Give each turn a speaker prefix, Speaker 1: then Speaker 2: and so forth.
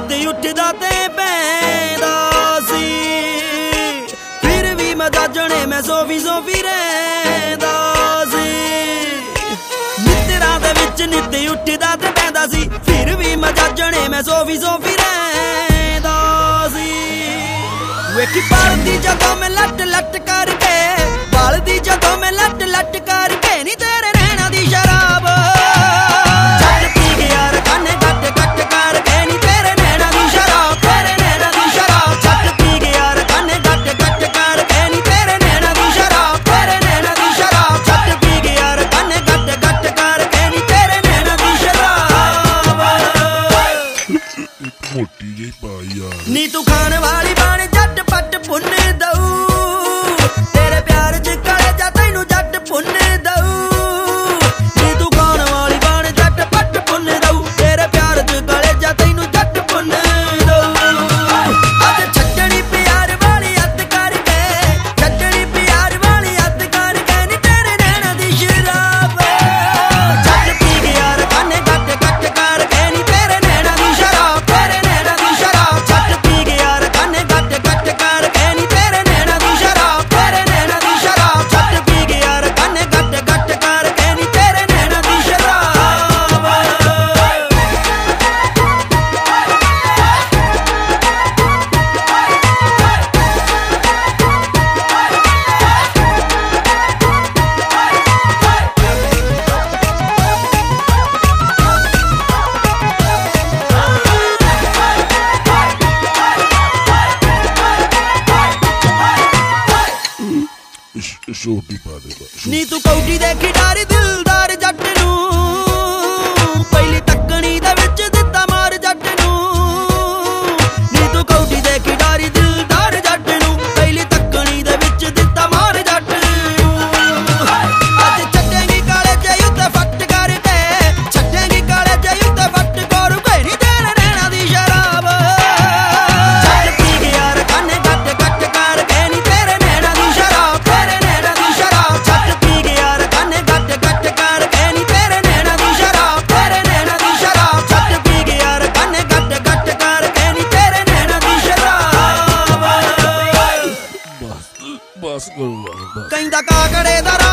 Speaker 1: ਨਿੱਤ ਉੱਠਦਾ ਤੇ ਪੈਂਦਾ ਸੀ, ਫਿਰ ਵੀ ਮੈਂ ਜਾਜਣੇ ਮੈਂ ਸੋਫੀ ਰਹਿੰਦਾ ਸੀ। ਮਿੱਤਰਾਂ ਦੇ ਵਿੱਚ ਨਿੱਤ ਉੱਠਦਾ ਤੇ ਪੈਂਦਾ ਸੀ, ਫਿਰ ਵੀ ਮੈਂ ਜਾਜਣੇ ਮੈਂ ਸੋਫੀ ਰਹਿੰਦਾ ਸੀ। ਵੇਖੀ ਪੜਦੀ ਜਦੋਂ ਮੈਂ ਲੱਟ ਕਰਕੇ, ਬਲਦੀ ਜਦੋਂ ਮੈਂ ਲੱਟ ਕਰਕੇ, ਨੀ ਤੇਰੇ ਰਹਿਣਾ ਦੀ ਸ਼ਰਾਬ ਜੱਟ ਪੀ ਗਿਆ ਰਕਾਨੇ ਗੱਟ ਕਰਕੇ, ਨੀ ਤੇਰੇ ਰਹਿਣਾ ਦੀ ਸ਼ਰਾਬ, ਤੇਰੇ ਰਹਿਣਾ ਦੀ ਸ਼ਰਾਬ। ਜੱਟ ਪੀ ਗਿਆ ਰਕਾਨੇ ਗੱਟ ਕਰਕੇ, ਨੀ ਤੇਰੇ ਰਹਿਣਾ ਦੀ ਸ਼ਰਾਬ, ਤੇਰੇ ਰਹਿਣਾ ਦੀ ਸ਼ਰਾਬ। ਜੱਟ ਪੀ ਗਿਆ ਰਕਾਨੇ ਗੱਟ ਕਰਕੇ, ਨੀ ਤੇਰੇ ਰਹਿਣਾ ਦੀ ਸ਼ਰਾਬ।
Speaker 2: ਮੋਟੀ ਜਿਹੀ ਪਾਈ ਯਾਰ
Speaker 1: ਨੀ ਤੂੰ ਖਾਣ ਵਾਲੀ ਬਣ ਜੱਟ ਪੱਟ ਪੁੰਨ ਦਊ, ਤੇਰੇ ਪਿਆਰ ਚ ਕਲੇ ਜਾ ਤੈਨੂੰ ਜੱਟ ਪੁੰਨ ਦਊ। ਨੀ ਤੂੰ ਖਾਣ ਵਾਲੀ ਬਣ ਜੱਟ ਪੱਟ ਪੁੰਨ ਦਊ, ਤੇਰੇ ਪਿਆਰ ਚ ਕਲੇ ਜਾ ਤੈਨੂੰ ਜੱਟ ਪੁੰਨ ਦਊ। ਅੱਜ ਛੱਡਣੀ ਪਿਆਰ ਵਾਲੀ ਹੱਦ ਕਰਕੇ, ਛੱਡਣੀ ਪਿਆਰ ਵਾਲੀ ਹੱਦ ਕਰਕੇ, ਨੀ ਤੇਰੇ ਰਹਿਣਾ ਦੀ ਸ਼ਰਾਬ ਜੱਟ ਪੀ ਗਿਆ ਰਕਾਨੇ ਗੱਟ ਕਰਕੇ, ਨੀ ਤੇਰੇ ਰਹਿਣਾ ਦੀ ਸ਼ਰਾਬ, ਤੇਰੇ ਰਹਿਣਾ ਦੀ ਸ਼ਰਾਬ। ਜੱਟ ਪੀ ਗਿਆ ਰਕਾਨੇ ਗੱਟ ਕਰਕੇ, ਨੀ ਤੇਰੇ ਰਹਿਣਾ ਦੀ ਸ਼ਰਾਬ, ਤੇਰੇ ਰਹਿਣਾ ਦੀ ਸ਼ਰਾਬ। ਜੱਟ ਪੀ ਗਿਆ ਰਕਾਨੇ ਗੱਟ ਕਰਕੇ, ਨੀ ਤੇਰੇ ਰਹਿਣਾ ਦੀ ਸ਼ਰਾਬ।
Speaker 2: ਛੋਟੀ ਪਾ ਦੇ ਬਸ।
Speaker 1: ਨੀ ਤੂੰ ਕੌਡੀ ਦੇ ਖਿਡਾਰੀ ਦਿਲਦਾਰ ਜੱਟ ਨੂੰ, ਪਹਿਲੀ ਤੱਕਣੀ ਦੇ ਵਿੱਚ ਦਿੱਤਾ ਮਾਰ ਜੱਟ ਨੂੰ। ਨੀ ਤੂੰ ਕੌਡੀ ਦੇ ਖਿਡਾਰੀ ਦਿਲਦਾਰ ਜੱਟ ਨੂੰ, ਪਹਿਲੀ ਤੱਕਣੀ ਦੇ ਵਿੱਚ ਦਿੱਤਾ ਮਾਰ ਜੱਟ ਨੂੰ। ਅੱਜ ਛੱਡੇਂਗੀ ਕਾਲੇ ਜੇ ਉੱਤੇ ਫੱਟ ਕਰਕੇ, ਛੱਡੇਂਗੀ ਕਾਲੇ ਜੇ ਉੱਤੇ ਫੱਟ ਕਰੂਗੇ, ਨੀ ਤੇਰੇ ਰਹਿਣਾ ਦੀ ਸ਼ਰਾਬ ਜੱਟ ਪੀ ਗਿਆ ਰਕਾਨੇ ਗੱਟ ਕਰਕੇ, ਨੀ ਤੇਰੇ ਰਹਿਣਾ ਦੀ ਸ਼ਰਾਬ, ਤੇਰੇ ਰਹਿਣਾ ਦੀ ਸ਼ਰਾਬ। ਜੱਟ ਪੀ ਗਿਆ ਰਕਾਨੇ ਗੱਟ ਕਰਕੇ, ਨੀ ਤੇਰੇ ਰਹਿਣਾ ਦੀ ਸ਼ਰਾਬ, ਤੇਰੇ ਰਹਿਣਾ ਦੀ ਸ਼ਰਾਬ। ਜੱਟ ਪੀ ਗਿਆ ਰਕਾਨੇ ਗੱਟ ਕਰਕੇ, ਨੀ ਤੇਰੇ ਰਹਿਣਾ ਦੀ ਸ਼ਰਾਬ।
Speaker 2: ਬਸ ਕਰੋ ਬਸ।
Speaker 1: ਕਹਿੰਦਾ ਕਾਕੜੇ ਦਾ